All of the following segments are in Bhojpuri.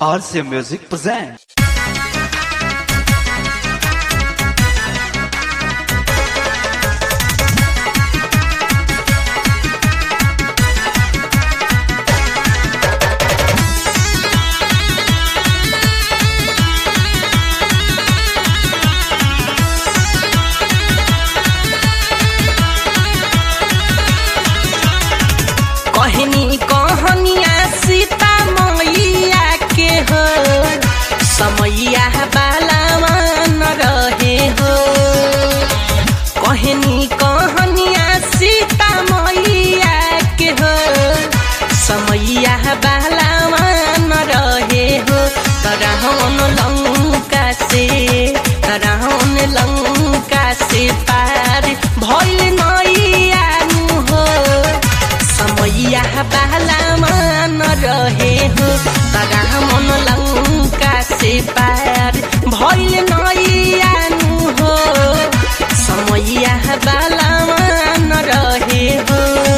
RC Music presents. कहनी कहनिया सीता मैया के हो समैया बालावा न रहे हो। कहनी कहनिया सीता मैया के हो समैया बालावा न रहे हो। रावण लंका से पार भइल नैया हो समैया बालावा न रहे हो। रावण लंका से पार भइल नैया हो समैया बालावा न रहे हो।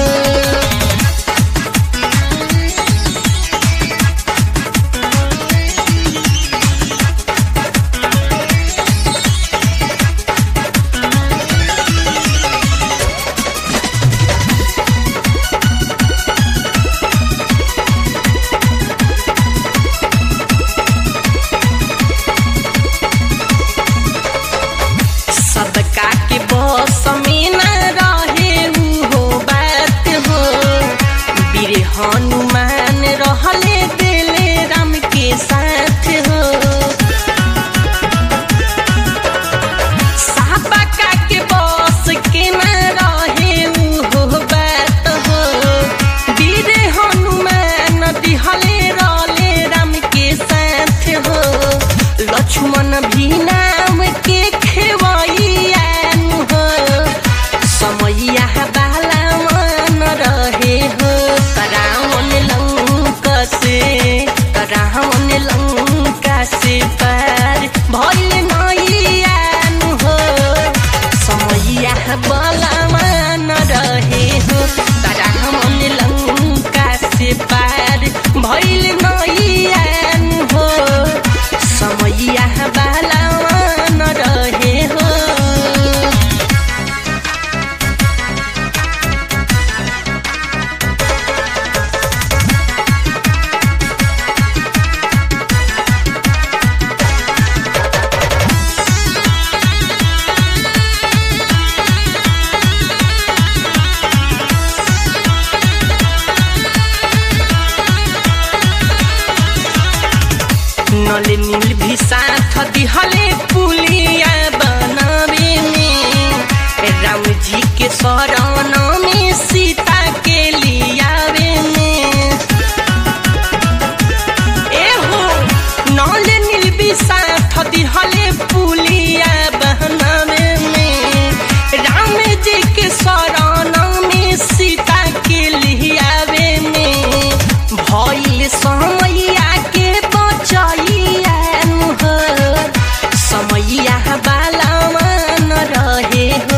सबका के बस में न रहे हो बात हो। वीर हनुमान रहले दिले राम के साथ हो। सबका के बस के न रहे हो बात हो। वीर हनुमान दिहले रहले राम के साथ हो। लक्ष्मण भी नाम के खेवैया हो समैया बालावा न रहे हो। रावण लंका से पार भइल नैया हो समैया बालावा न रहे हो। रावण लंका से पार भइल नैया हो समैया बालावा न रहे हो। नल नील भी साथ दिहले पुलिया बनावे में। राम जी के शरण में सीता के लियावे में। एहो नल नील भी साथ दिहले पुलिया बनावे में। राम जी के शरण में सीता के लियावे में। भइल समैया के बचैया हो समैया बालावा न रहे हो।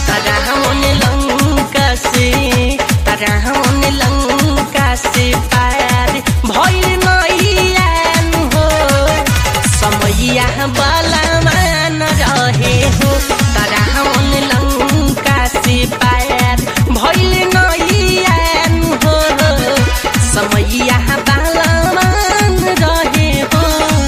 रावण लंका से पार भइल नैया हो समैया बालावा न रहे हो। रावण लंका से पार भइल नैया हो समैया बालावा न रहे हो।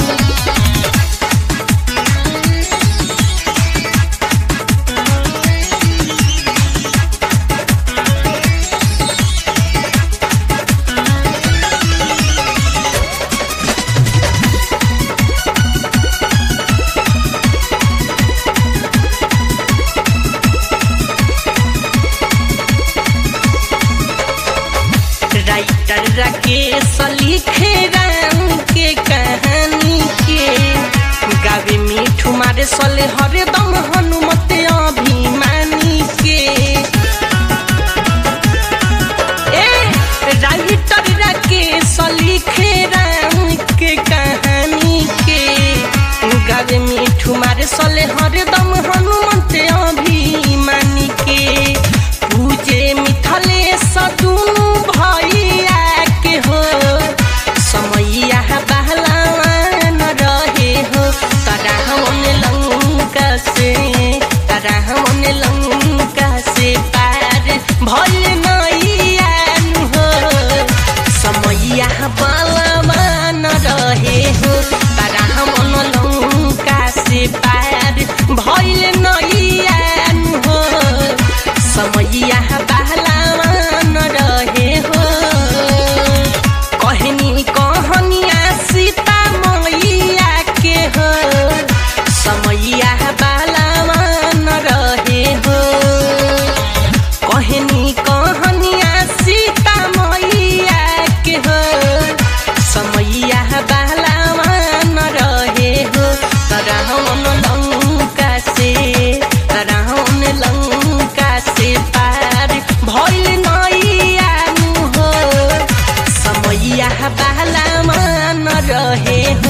राइटर राकेश लिखे राम के कहानी के। गावे मीठू मारे सले हरदम हनुमत अभिमानी के। राइटर राकेश लिखे राम के कहानी के। गावे मीठू मारे सले हरदम हनुमत अभिमानी के। पूजे मिथले सदुनु भैया के हो समैया बहला रहे